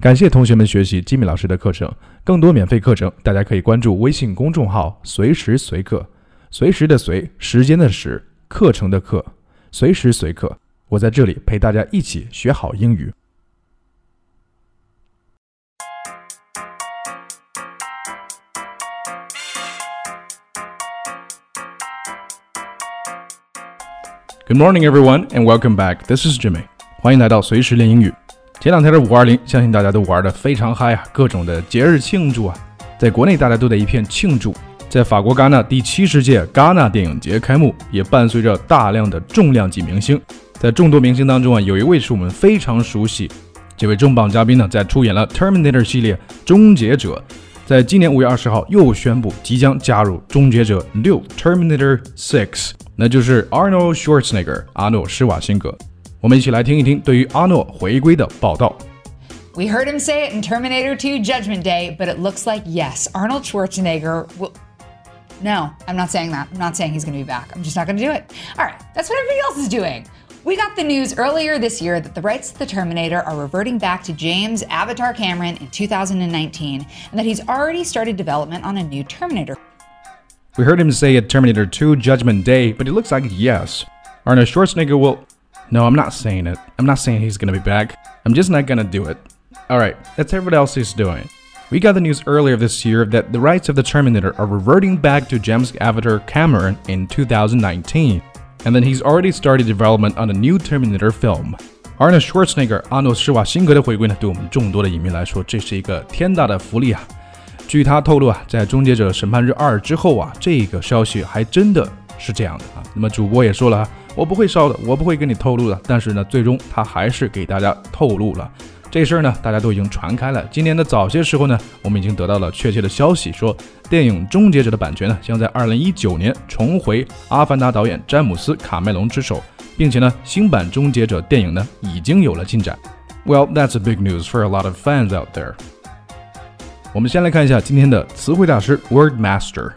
感谢同学们学习吉米老师的课程，更多免费课程，大家可以关注微信公众号随时随课，随时的随，时间的时，课程的课，随时随课，我在这里陪大家一起学好英语。Good morning, everyone, and welcome back. This is Jimmy. 欢迎来到随时练英语。前两天的520，相信大家都玩得非常嗨啊，各种的节日庆祝啊。在国内大家都在一片庆祝，在法国戛纳第70届戛纳电影节开幕，也伴随着大量的重量级明星。在众多明星当中啊，有一位是我们非常熟悉，这位重磅嘉宾呢，在出演了 Terminator 系列终结者，在今年5月20号又宣布即将加入终结者6 Terminator 6， 那就是 Arnold Schwarzenegger 阿诺施瓦辛格。我们一起来听一听对于阿诺回归的报道。 We heard him say it in Terminator 2 Judgment Day, but it looks like, yes, Arnold Schwarzenegger will... No, I'm not saying that. I'm not saying he's going to be back. I'm just not going to do it. All right, that's what everybody else is doing. We got the news earlier this year that the rights to the Terminator are reverting back to James Avatar Cameron in 2019, and that he's already started development on a new Terminator. We heard him say at Terminator 2 Judgment Day, but it looks like, yes, Arnold Schwarzenegger will... No, I'm not saying it. I'm not saying he's going to be back. I'm just not going to do it. Alright, that's everybody else is doing. We got the news earlier this year that the rights of the Terminator are reverting back to James Avatar Cameron in 2019, and then he's already started development on a new Terminator film. Arnold Schwarzenegger 阿诺施瓦辛格的回归呢，对我们众多的影迷来说，这是一个天大的福利啊！据他透露啊，在《终结者审判日2》之后啊，这个消息还真的是这样的啊。那么主播也说了啊，我不会烧的，我不会跟你透露的。但是呢，最终他还是给大家透露了。这事儿呢，大家都已经传开了。今年的早些时候呢，我们已经得到了确切的消息，说电影《终结者》的版权呢，将在2019年重回阿凡达导演詹姆斯·卡梅隆之手，并且呢，新版《终结者》电影呢，已经有了进展。Well, that's a big news for a lot of fans out there. 我们先来看一下今天的词汇大师 Word Master。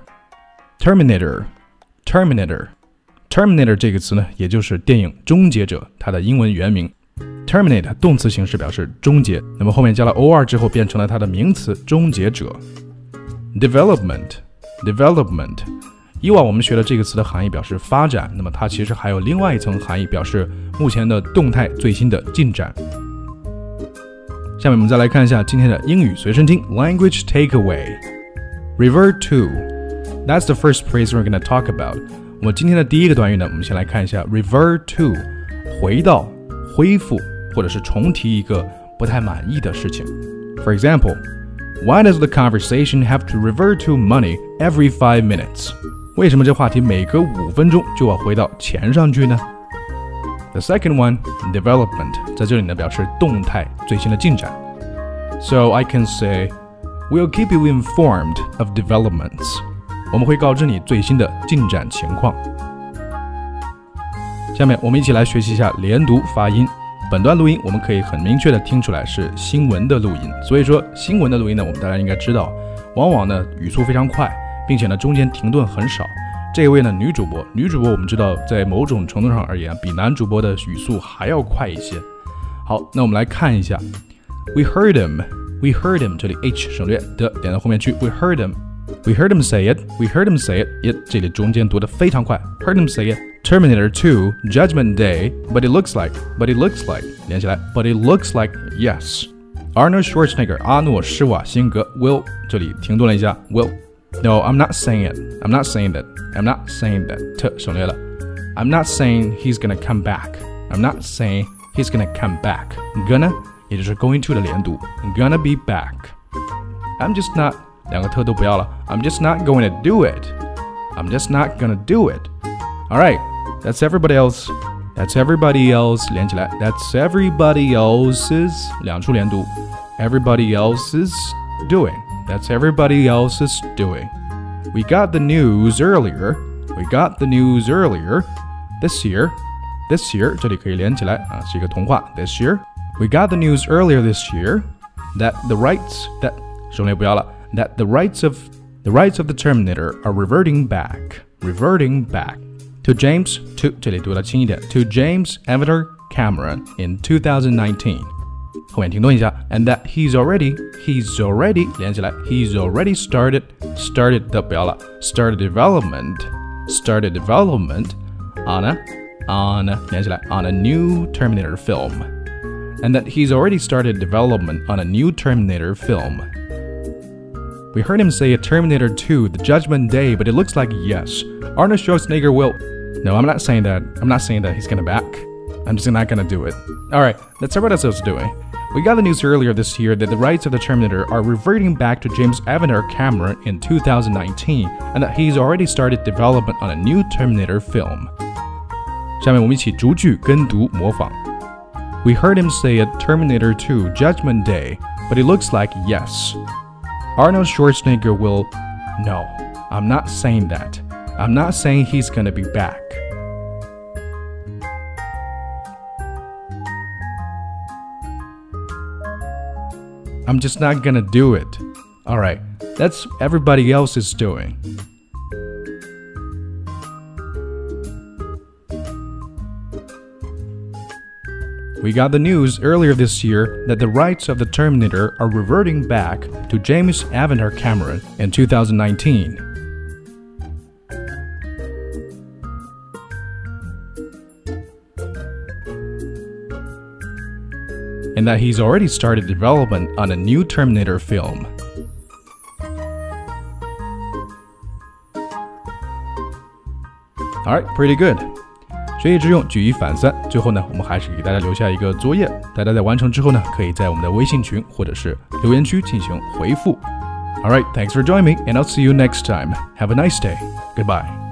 Terminator 这个词呢，也就是电影《终结者》它的英文原名。Terminate 动词形式表示终结，那么后面加了 or 之后变成了它的名词终结者。Development 以往我们学的这个词的含义表示发展，那么它其实还有另外一层含义，表示目前的动态最新的进展。下面我们再来看一下今天的英语随身听 Language Takeaway。 Revert to, that's the first phrase we're going to talk about。 我们今天的第一个短语呢，我们先来看一下 Revert to， 回到恢复或者是重提一个不太满意的事情。 For example, why does the conversation have to revert to money every 5 minutes? 为什么这话题每隔5分钟就要回到钱上去呢？ The second one, development， 在这里呢表示动态最新的进展。 So I can say, we'll keep you informed of developments。 我们会告知你最新的进展情况。下面我们一起来学习一下连读发音。本段录音我们可以很明确的听出来是新闻的录音，所以说新闻的录音呢，我们大家应该知道，往往呢语速非常快，并且呢中间停顿很少。这一位呢女主播我们知道在某种程度上而言比男主播的语速还要快一些。好，那我们来看一下 We heard him， 这里 H 省略的点到后面去 We heard him say it， 这里中间读得非常快 Heard him say it。 Terminator 2 Judgment Day, but it looks like 连起来 But it looks like, yes, Arnold Schwarzenegger 阿诺施瓦辛格 will 这里停顿了一下 will No, I'm not saying it. I'm not saying that. 省略了 I'm not saying he's gonna come back. I'm not saying he's gonna come back. Gonna 也就是 going to 的连读 Gonna be back. I'm just not 两个特都不要了 I'm just not going to do it. I'm just not gonna do it. Alright, that's everybody else. 连起来 That's everybody else's 两处连读 Everybody else's doing. That's everybody else's doing. We got the news earlier. This year 这里可以连起来啊，是一个童话 This year. We got the news earlier this year that the rights of the Terminator are reverting back to James Avatar Cameron in 2019. 后面停顿一下 ，and that he's already 连起来 ，he's already started 的不要了 ，started development on a 连起来 on a new Terminator film。And that he's already started development on a new Terminator film. We heard him say a Terminator 2, The Judgment Day, but it looks like yes. Arnold Schwarzenegger will... No, I'm not saying that. I'm not saying that he's gonna back. I'm just not gonna do it. Alright, let's see what else is doing. We got the news earlier this year that the rights of the Terminator are reverting back to James Avener Cameron in 2019, and that he's already started development on a new Terminator film. 下面我们一起逐句跟读模仿。We heard him say a Terminator 2 Judgment Day, but it looks like yes. Arnold Schwarzenegger will... No, I'm not saying that. I'm not saying he's gonna be back. I'm just not gonna do it. Alright, that's everybody else is doing. We got the news earlier this year that the rights of the Terminator are reverting back to James Avener Cameron in 2019. And that he's already started development on a new Terminator film. Alright, pretty good. 学以致用，举一反三。最后呢，我们还是给大家留下一个作业，大家在完成之后呢，可以在我们的微信群或者是留言区进行回复。Alright, thanks for joining me, and I'll see you next time. Have a nice day. Goodbye.